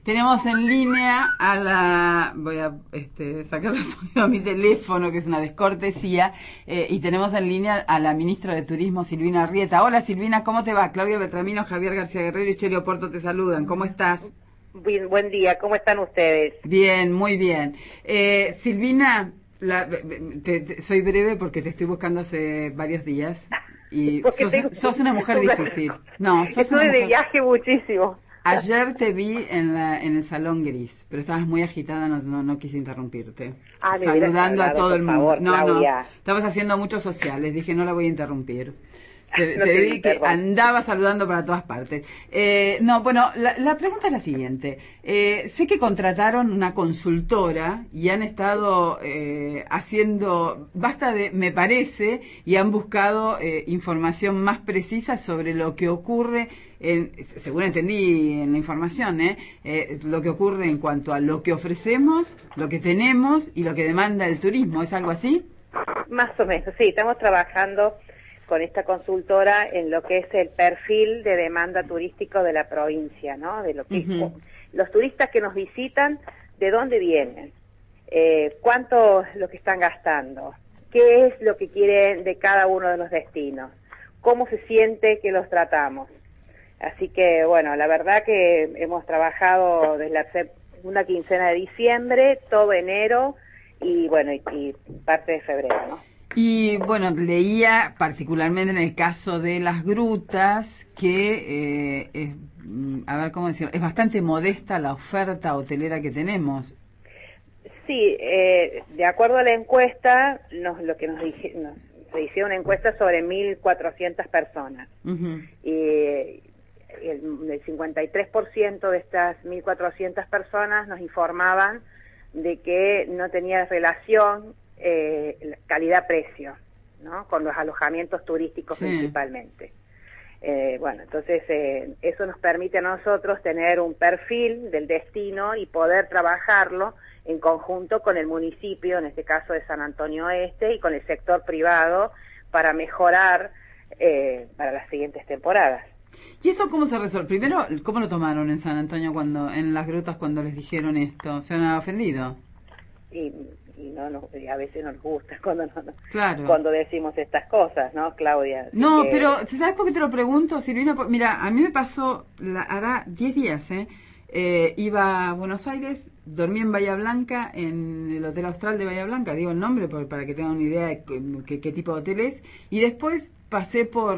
Tenemos en línea a la... Voy a sacar el sonido a mi teléfono, que es una descortesía, y tenemos en línea a la ministra de Turismo, Silvina Arrieta. Hola Silvina, ¿cómo te va? Claudia Beltramino, Javier García Guerrero y Chelio Porto te saludan. ¿Cómo estás? Bien, buen día, ¿cómo están ustedes? Bien, muy bien. Silvina, soy breve porque te estoy buscando hace varios días y sos una mujer difícil. No, sos una Estuve de mujer... viaje muchísimo. Ayer te vi en el Salón Gris, pero estabas muy agitada, no quise interrumpirte. Ah, me hubieras Saludando a hablado, todo por el mundo. favor, No, Claudia. estabas haciendo muchos sociales, dije no la voy a interrumpir. No Te te vi que interrumpo. andaba saludando para todas partes. Bueno, la pregunta es la siguiente. Sé que contrataron una consultora y han estado haciendo, me parece, y han buscado información más precisa sobre lo que ocurre, según entendí en la información, lo que ocurre en cuanto a lo que ofrecemos, lo que tenemos y lo que demanda el turismo. ¿Es algo así? Más o menos, sí, estamos trabajando con esta consultora en lo que es el perfil de demanda turístico de la provincia, ¿no? De lo que los turistas que nos visitan, ¿de dónde vienen? ¿Cuánto es lo que están gastando? ¿Qué es lo que quieren de cada uno de los destinos? ¿Cómo se siente que los tratamos? Así que, bueno, la verdad que hemos trabajado desde la segunda quincena de diciembre, todo enero y, bueno, y parte de febrero, ¿no? Y bueno, leía particularmente en el caso de las grutas que, a ver cómo decirlo, es bastante modesta la oferta hotelera que tenemos. Sí, de acuerdo a la encuesta, se hicieron una encuesta sobre 1.400 personas. Y el 53% de estas 1.400 personas nos informaban de que no tenía relación calidad-precio, ¿no? Con los alojamientos turísticos principalmente. Bueno, entonces eso nos permite a nosotros tener un perfil del destino y poder trabajarlo en conjunto con el municipio, en este caso de San Antonio Oeste, y con el sector privado para mejorar para las siguientes temporadas. ¿Y esto cómo se resuelve? Primero, ¿cómo lo tomaron en San Antonio en las grutas cuando les dijeron esto? ¿Se han ofendido? Y y a veces no nos gusta Claro. cuando decimos estas cosas, ¿no, Claudia? Así no, que... pero ¿sabes por qué te lo pregunto, Silvina? Mira, a mí me pasó, hará 10 días, iba a Buenos Aires, dormí en Bahía Blanca, en el Hotel Austral de Bahía Blanca, digo el nombre para que tengan una idea de qué tipo de hotel es, y después pasé por,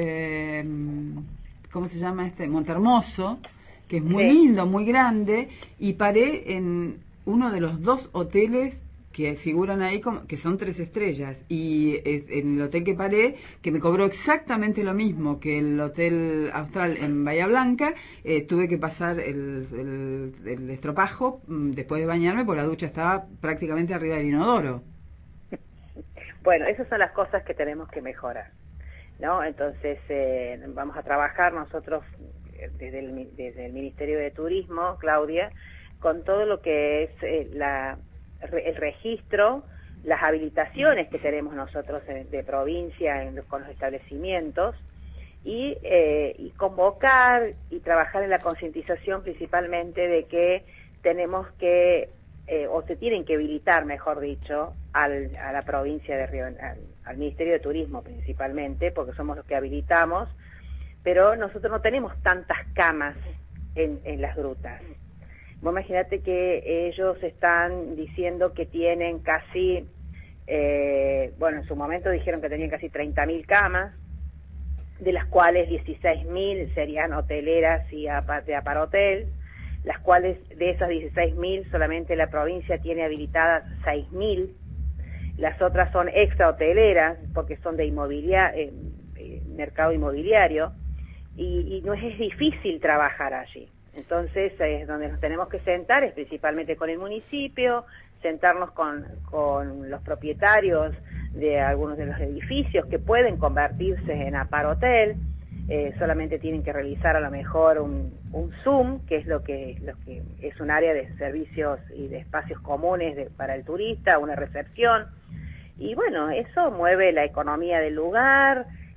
¿cómo se llama Montehermoso, que es muy lindo, muy grande, y paré en uno de los 2 hoteles que figuran ahí que son 3 estrellas, y en el hotel que paré, que me cobró exactamente lo mismo que el Hotel Austral en Bahía Blanca, tuve que pasar el estropajo después de bañarme, porque la ducha estaba prácticamente arriba del inodoro. Bueno, esas son las cosas que tenemos que mejorar, ¿no? Entonces vamos a trabajar nosotros desde el Ministerio de Turismo, Claudia, con todo lo que es el registro, las habilitaciones que tenemos nosotros de provincia con los establecimientos y convocar y trabajar en la concientización principalmente de que tenemos que, o se tienen que habilitar, mejor dicho, a la provincia de Río, al Ministerio de Turismo principalmente, porque somos los que habilitamos, pero nosotros no tenemos tantas camas en las grutas. Vos imaginate que ellos están diciendo que tienen casi, bueno, en su momento dijeron que tenían casi 30.000 camas, de las cuales 16.000 serían hoteleras y de aparotel, las cuales de esas 16.000 solamente la provincia tiene habilitadas 6.000, las otras son extra hoteleras porque son de mercado inmobiliario, y no es difícil trabajar allí. Entonces, es donde nos tenemos que sentar, es principalmente con el municipio, sentarnos con los propietarios de algunos de los edificios que pueden convertirse en aparhotel, solamente tienen que realizar a lo mejor un Zoom, que es lo que es un área de servicios y de espacios comunes para el turista, una recepción, y bueno, eso mueve la economía del lugar,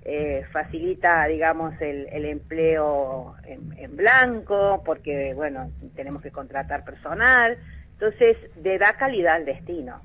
facilita, digamos, el empleo en blanco, porque, bueno, tenemos que contratar personal. Entonces, le da calidad al destino.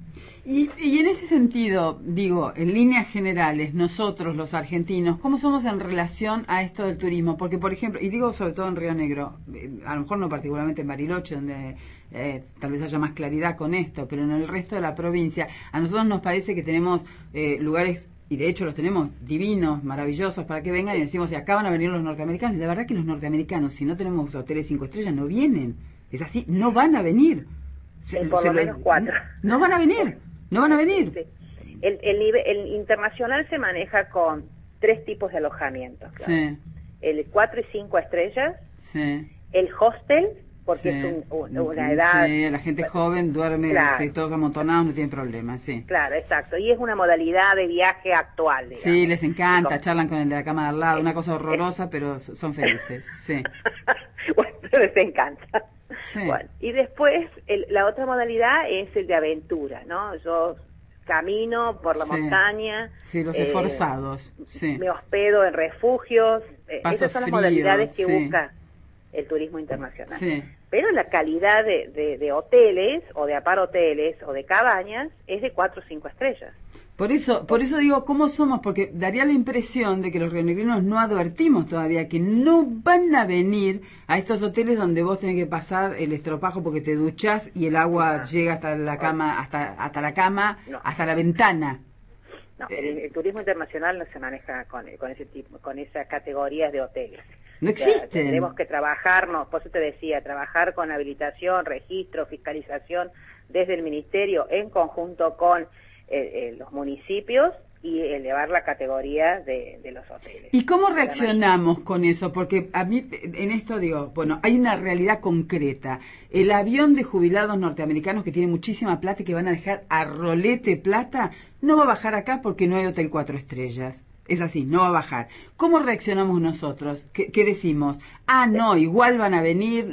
Y en ese sentido, digo, en líneas generales, nosotros los argentinos, ¿cómo somos en relación a esto del turismo? Porque, por ejemplo, y digo sobre todo en Río Negro, a lo mejor no particularmente en Bariloche, donde tal vez haya más claridad con esto, pero en el resto de la provincia, a nosotros nos parece que tenemos lugares, y de hecho los tenemos divinos, maravillosos, para que vengan y decimos, y acá van a venir los norteamericanos. Y la verdad que los norteamericanos, si no tenemos hoteles 5 estrellas, no vienen. Es así, no van a venir. Por lo menos 4. No van a venir, no van a venir. Sí. El internacional se maneja con 3 tipos de alojamientos. Claro. Sí. El 4 y 5 estrellas, Sí. el hostel, porque Sí. es una edad... Sí, la gente joven duerme, claro, todos amontonados, no tienen problema, sí. Claro, exacto. Y es una modalidad de viaje actual, digamos. Sí, les encanta, charlan con el de la cama de al lado, una cosa horrorosa, pero son felices, sí. Bueno, les encanta. Sí. Bueno, y después la otra modalidad es el de aventura, ¿no? Yo camino por la Sí. montaña. Sí, los esforzados, sí. Me hospedo en refugios. Paso Esas son las frío, modalidades que sí. busca el turismo internacional. Sí. Pero la calidad de hoteles, o de aparhoteles, o de cabañas, es de 4 o 5 estrellas. Por eso digo, ¿cómo somos? Porque daría la impresión de que los rionegrinos no advertimos todavía que no van a venir a estos hoteles donde vos tenés que pasar el estropajo porque te duchás y el agua llega hasta la cama, hasta la cama, No. hasta la ventana. No, el turismo internacional no se maneja con ese tipo, con esas categorías de hoteles. No O sea, existen. tenemos que trabajarnos, por eso te decía, trabajar con habilitación, registro, fiscalización desde el ministerio en conjunto con los municipios y elevar la categoría de los hoteles. ¿Y cómo reaccionamos con eso? Porque a mí, en esto digo, bueno, hay una realidad concreta. El avión de jubilados norteamericanos que tiene muchísima plata y que van a dejar a rolete plata, no va a bajar acá porque no hay hotel 4 estrellas. Es así, no va a bajar. ¿Cómo reaccionamos nosotros? ¿Qué decimos? Ah, no, igual van a venir,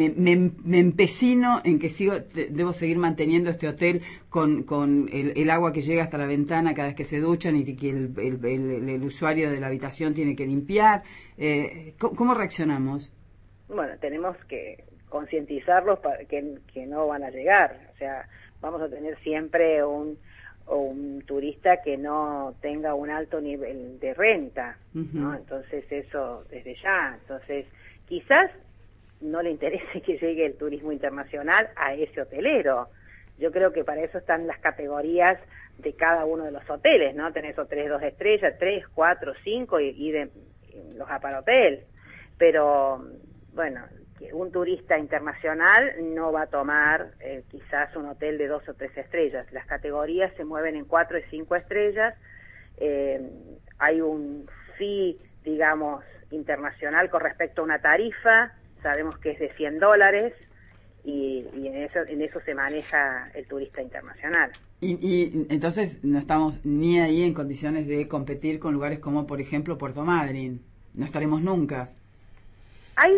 me empecino en que debo seguir manteniendo este hotel con el agua que llega hasta la ventana cada vez que se duchan y que el usuario de la habitación tiene que limpiar. ¿Cómo reaccionamos? Bueno, tenemos que concientizarlos para que no van a llegar. O sea, vamos a tener siempre un turista que no tenga un alto nivel de renta, ¿no? Entonces eso desde ya. Entonces quizás no le interese que llegue el turismo internacional a ese hotelero. Yo creo que para eso están las categorías de cada uno de los hoteles, ¿no? Tenés hoteles 2 estrellas, 3, 4, 5 y de los aparhoteles. Pero bueno, un turista internacional no va a tomar quizás un hotel de 2 o 3 estrellas. Las categorías se mueven en 4 y 5 estrellas. Hay un fee, digamos, internacional con respecto a una tarifa. Sabemos que es de $100 y en eso se maneja el turista internacional. Y entonces no estamos ni ahí en condiciones de competir con lugares como, por ejemplo, Puerto Madryn. No estaremos nunca. Hay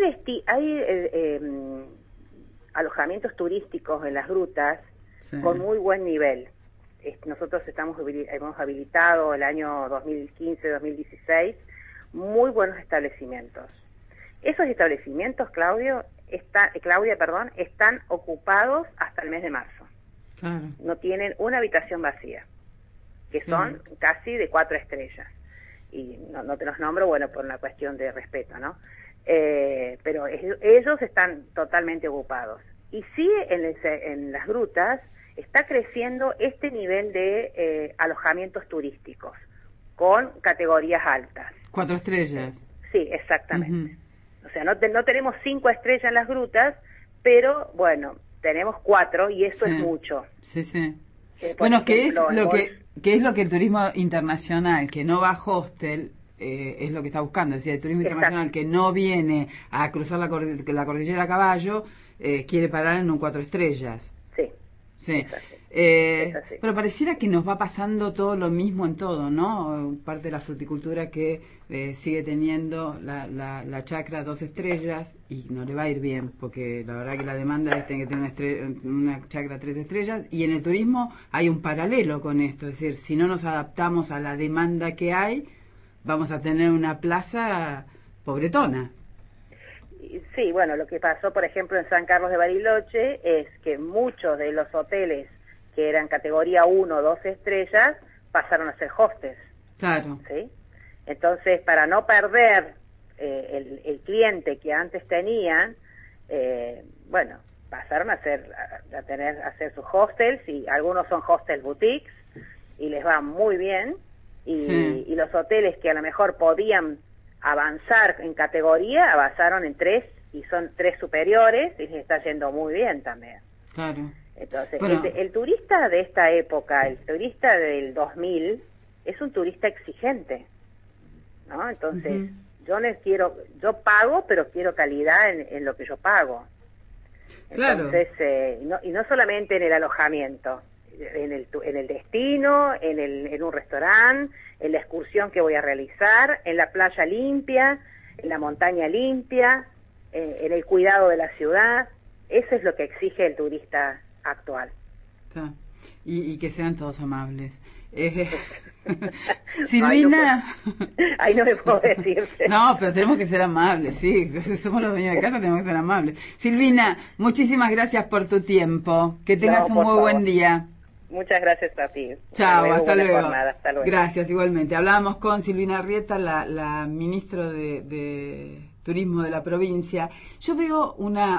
alojamientos turísticos en las grutas, sí, con muy buen nivel. Nosotros hemos habilitado el año 2015-2016 muy buenos establecimientos. Esos establecimientos, Claudia, están ocupados hasta el mes de marzo. Claro. No tienen una habitación vacía, que son casi de 4 estrellas. Y no te los nombro, bueno, por una cuestión de respeto, ¿no? Pero ellos están totalmente ocupados. Y sí, en las grutas está creciendo este nivel de alojamientos turísticos con categorías altas. 4 estrellas. Sí, exactamente. O sea, no tenemos 5 estrellas en las grutas, pero bueno, tenemos 4 y eso es mucho. Sí, sí. Bueno, ejemplo, ¿qué es lo que el turismo internacional, que no va a hostel, es lo que está buscando? Es decir, el turismo internacional que no viene a cruzar la cordillera a caballo, quiere parar en un 4 estrellas. Sí. Sí. Pero pareciera que nos va pasando todo lo mismo en todo, ¿no? Parte de la fruticultura que sigue teniendo la chacra 2 estrellas y no le va a ir bien, porque la verdad que la demanda es tener que tener una chacra 3 estrellas, y en el turismo hay un paralelo con esto, es decir, si no nos adaptamos a la demanda que hay, vamos a tener una plaza pobretona. Sí, bueno, lo que pasó, por ejemplo, en San Carlos de Bariloche es que muchos de los hoteles que eran categoría 1 o 2 estrellas pasaron a ser hostels. Claro. ¿Sí? Entonces, para no perder el cliente que antes tenían, bueno, pasaron a hacer sus hostels, y algunos son hostels boutiques y les va muy bien, y los hoteles que a lo mejor podían avanzar en categoría avanzaron en 3 y son 3 superiores y les está yendo muy bien también. Claro. Entonces, bueno, el turista de esta época, el turista del 2000, es un turista exigente, ¿no? Entonces, yo pago, pero quiero calidad en lo que yo pago. Entonces, claro. y no solamente en el alojamiento, en el destino, en un restaurante, en la excursión que voy a realizar, en la playa limpia, en la montaña limpia, en el cuidado de la ciudad. Eso es lo que exige el turista actual. Y que sean todos amables. Silvina. Ahí no me puedo decirte. No, pero tenemos que ser amables, sí. Somos los dueños de casa, tenemos que ser amables. Silvina, muchísimas gracias por tu tiempo. Que tengas un muy buen día. Muchas gracias a ti. Chao, hasta luego. Hasta luego. Gracias, igualmente. Hablábamos con Silvina Arrieta, la ministra de Turismo de la provincia. Yo veo una